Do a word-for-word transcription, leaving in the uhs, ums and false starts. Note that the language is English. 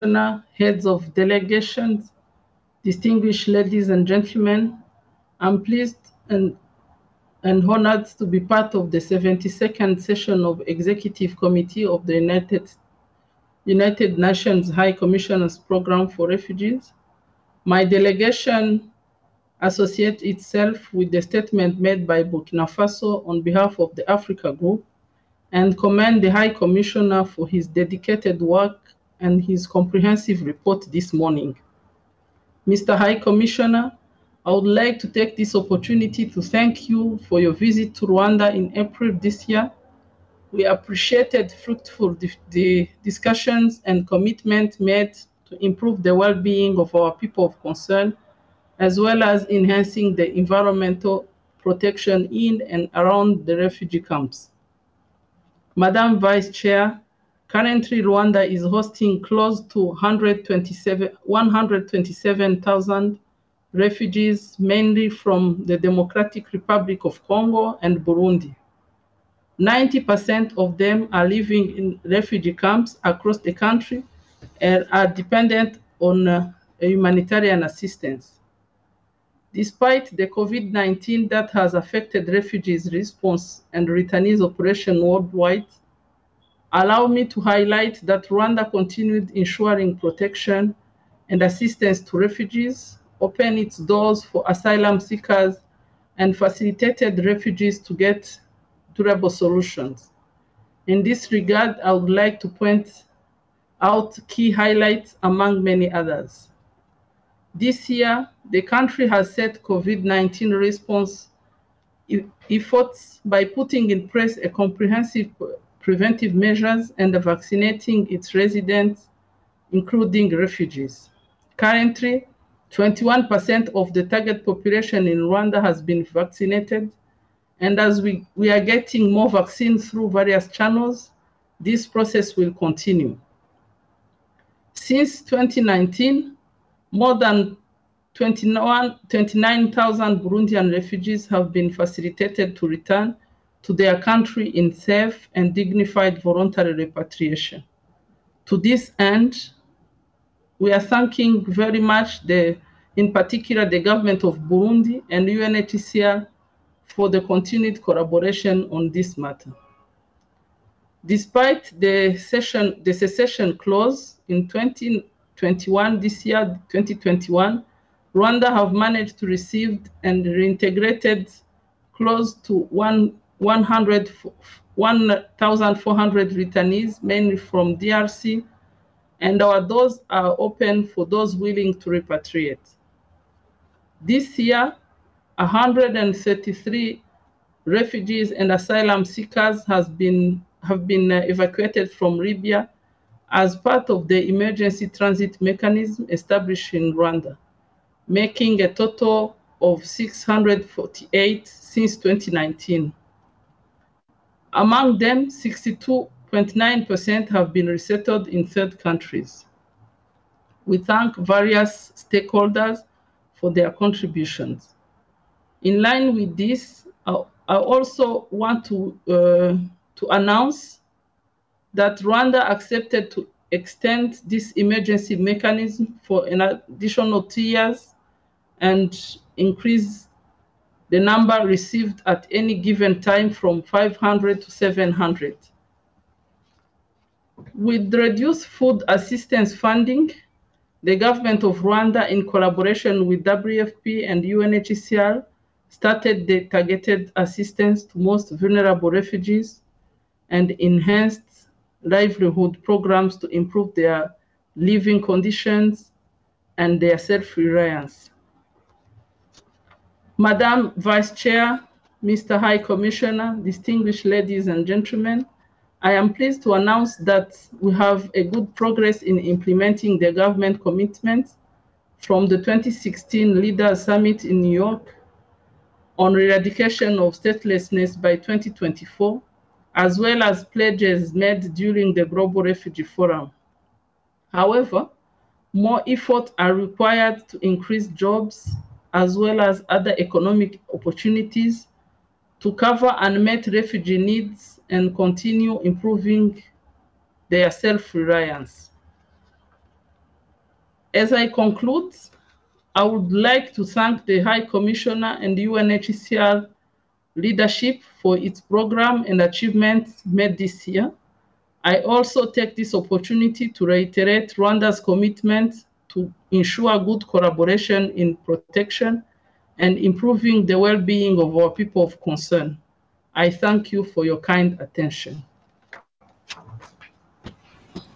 Commissioner, heads of delegations, distinguished ladies and gentlemen, I'm pleased and, and honored to be part of the seventy-second session of Executive Committee of the United, United Nations High Commissioner's Program for Refugees. My delegation associates itself with the statement made by Burkina Faso on behalf of the Africa Group and commend the High Commissioner for his dedicated work and his comprehensive report this morning. Mister High Commissioner, I would like to take this opportunity to thank you for your visit to Rwanda in April this year. We appreciated fruitful di discussions and commitment made to improve the well-being of our people of concern, as well as enhancing the environmental protection in and around the refugee camps. Madam Vice Chair, currently Rwanda is hosting close to one hundred twenty-seven thousand refugees, mainly from the Democratic Republic of Congo and Burundi. ninety percent of them are living in refugee camps across the country and are dependent on uh, humanitarian assistance. Despite the COVID nineteen that has affected refugees' response and returnees operation worldwide, allow me to highlight that Rwanda continued ensuring protection and assistance to refugees, opened its doors for asylum seekers, and facilitated refugees to get durable solutions. In this regard, I would like to point out key highlights among many others. This year, the country has set COVID nineteen response efforts by putting in place a comprehensive preventive measures and vaccinating its residents, including refugees. Currently, twenty-one percent of the target population in Rwanda has been vaccinated, and as we, we are getting more vaccines through various channels, this process will continue. Since twenty nineteen, more than twenty-nine thousand Burundian refugees have been facilitated to return to their country in safe and dignified voluntary repatriation. To this end, we are thanking very much, the, in particular, the government of Burundi and U N H C R for the continued collaboration on this matter. Despite the, session, the secession clause in twenty twenty-one, this year, twenty twenty-one, Rwanda have managed to receive and reintegrated close to one thousand four hundred returnees, mainly from D R C, and our doors are open for those willing to repatriate. This year, one hundred thirty-three refugees and asylum seekers has been, have been uh, evacuated from Libya as part of the emergency transit mechanism established in Rwanda, making a total of six hundred forty-eight since twenty nineteen. Among them, sixty-two point nine percent have been resettled in third countries. We thank various stakeholders for their contributions. In line with this, I, I also want to, uh, to announce that Rwanda accepted to extend this emergency mechanism for an additional two years and increase the number received at any given time from five hundred to seven hundred. With reduced food assistance funding, the government of Rwanda, in collaboration with W F P and U N H C R, started the targeted assistance to most vulnerable refugees and enhanced livelihood programs to improve their living conditions and their self-reliance. Madam Vice Chair, Mister High Commissioner, distinguished ladies and gentlemen, I am pleased to announce that we have a good progress in implementing the government commitments from the twenty sixteen Leaders Summit in New York on eradication of statelessness by twenty twenty-four, as well as pledges made during the Global Refugee Forum. However, more efforts are required to increase jobs as well as other economic opportunities to cover unmet refugee needs and continue improving their self-reliance. As I conclude, I would like to thank the High Commissioner and U N H C R leadership for its program and achievements made this year. I also take this opportunity to reiterate Rwanda's commitment to ensure good collaboration in protection and improving the well-being of our people of concern. I thank you for your kind attention.